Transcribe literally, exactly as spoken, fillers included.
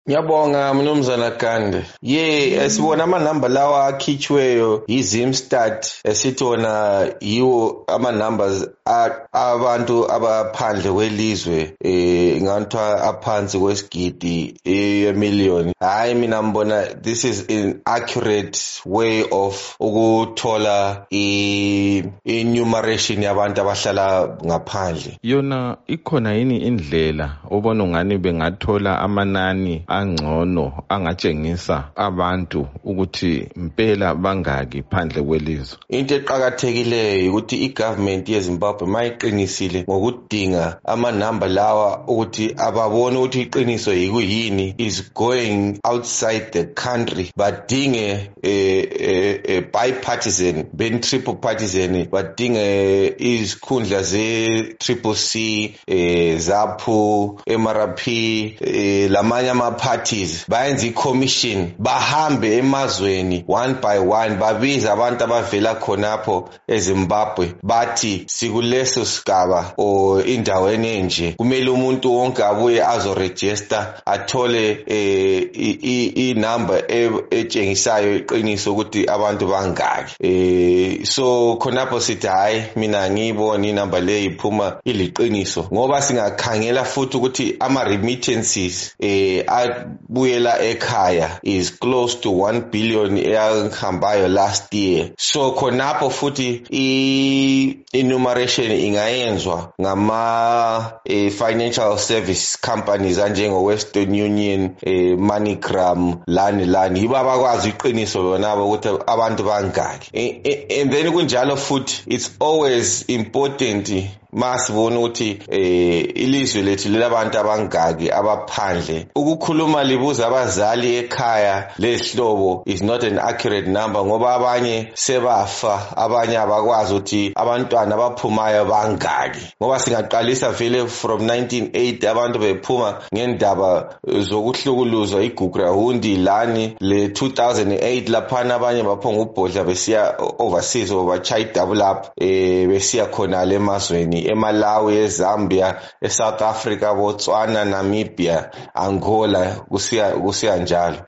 Ngiyabonga mnumzana Kande. Ye esibona amanamba lawa akhitshweyo yiZimstat esithi wona yiwo ama numbers abantu abaphandle kwelizwe eh ngathiwa aphansi kwesigidi emillion. Hayi mina ngibona this is an accurate way of ukuthola i enumeration yabantu abahlala ngaphandle. Yona ikhona yini indlela obona ngani bengathola amanani angcono angatshengisa abantu ukuthi impela bangaki phandle kwelizwe? Into eqhakathekileyo ukuthi igovernment yeZimbabwe mayiqinisile ngokudinga amanamba lawa ukuthi ababone ukuthi iqiniso yikuyini is going outside the country, badinge eh, eh, eh, bipartisan ben triple partisan, badinge izikhundla ze triple C, eh, ZAPU, M R P, eh, lamanye ama parties bayenza i-commission bahambe emazweni one by one babiza abantu abavela khonapho eZimbabwe bathi sikuleso sigaba o indaweni enje kumele umuntu wonke abuye azoregister athole eh, i-number etshengisayo iqiniso ukuthi abantu bangaki. Eh, so khonapho sithi hayi mina ngiyibona inumber le iphuma iliqiniso ngoba singakhangela futhi ukuthi ama remittances eh abuyela ekhaya is close to one billion eyahambayo last year. So khonapho futhi i enumeration ingayenzwa ngama eh, financial service companies anjengo Western Union, eh, MoneyGram, lani lani yibo abakwazi iqiniso lonabo ukuthi abantu bangaki. And then kunjalo futhi it's always important masibona ukuthi eh ilizwe lethu lelabantu abangaki abaphandle ukukhuluma libuza abazali ekhaya lehlobo is not an accurate number ngoba abanye sebafa abanye abakwazi ukuthi abantwana abaphumayo bangaki ngoba singaqalisa vele from nineteen eighty abantu bephuma ngendaba zokuhlukuluzwa iGugrahundi lani le two thousand eight laphana abanye baphonga ubhodla besiya overseas obachaya double up eh besiya khona le mazweni eMalawi, eZambia, eSouth Africa, Botswana, Namibia, Angola kusiya kusiya njalo.